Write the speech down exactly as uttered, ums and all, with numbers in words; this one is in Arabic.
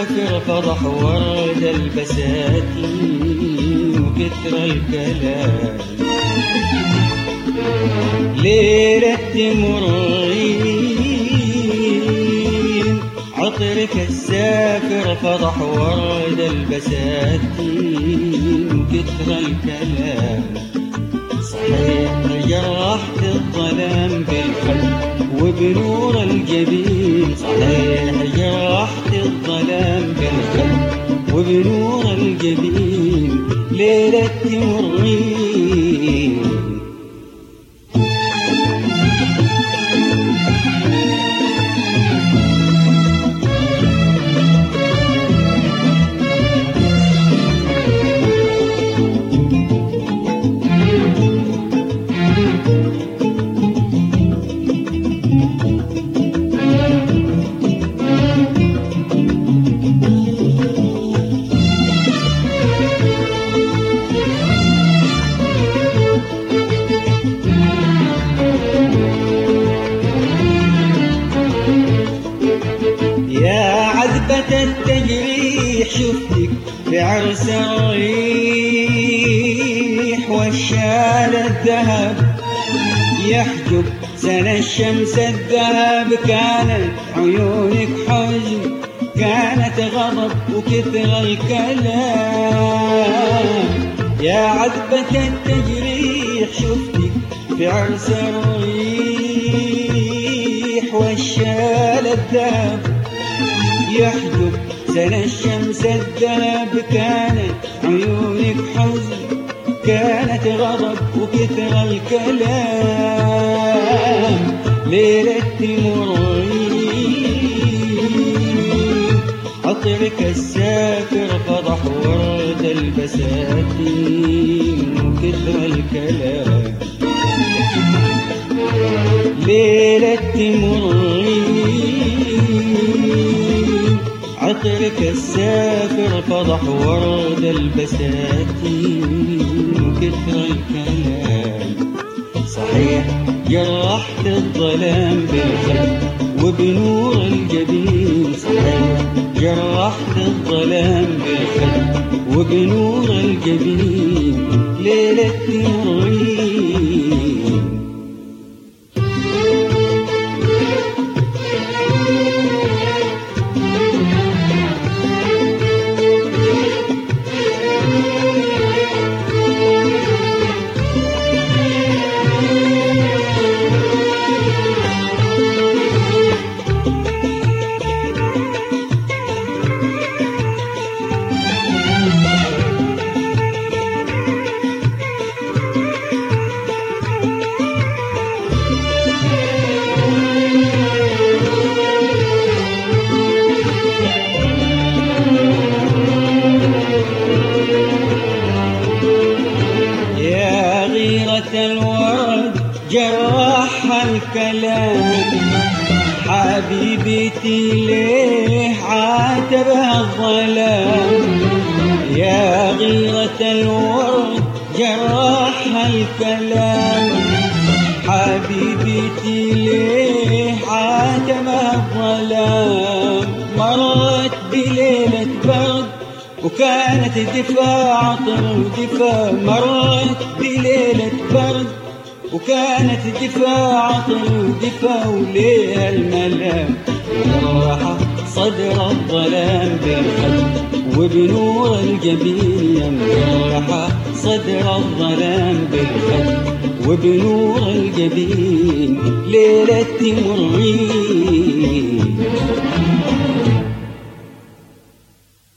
السافر فضح ورد البساتين وكثر الكلام. ليلة تمرين عطرك السافر فضح ورد البساتين وكثر الكلام. صحيح جرحت الظلام بالقلب وبنور الجبين، صحيح جرحت الظلام بالقلب وبنور الجبين. ليلة تمرين التجريح، شفتك في عرس الريح والشال الذهب يحجب سنة الشمس الذهب. كانت عيونك حزن، كانت غضب وكثر الكلام. يا عذبة التجريح، شفتك في عرس الريح والشال الذهب يحجب سنة الشمس الذهب. كانت عيونك حزن، كانت غضب وكثر الكلام. ليلة تمرين عطرك السافر فضح ورد البساتين وكثر الكلام. ليلة تمرين عطرك السافر فضح ورد البساتين وكثر الكلام. صحيح جرحت الظلام بالقلب وبنور الجبين، صحيح جرحت الظلام بالقلب وبنور الجبين. ليلة تمرين الورد جرح الكلام. حبيبتي ليه عاتبها الظلام. يا غيرة الورد جرح الكلام. حبيبتي ليه عاتبها الظلام. مرت بليلة برد وكانت دفاع عطر ودفاع. مرت بليلة برد وكانت دفاع عطر ودفاع. وليها الملام جرح صدر الظلام بالقلب وبنور الجبين. يا مجرح صدر الظلام بالقلب وبنور الجبين. ليلة تمرين